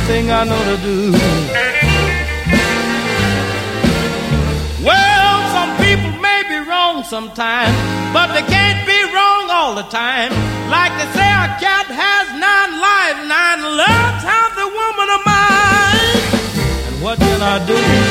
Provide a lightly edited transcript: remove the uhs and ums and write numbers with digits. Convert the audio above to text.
thing I know to do. Well, some people may be wrong sometimes, but they can't be wrong all the time. Like they say, a cat has 9 lives, 9 loves, half the woman of mine. And what can I do?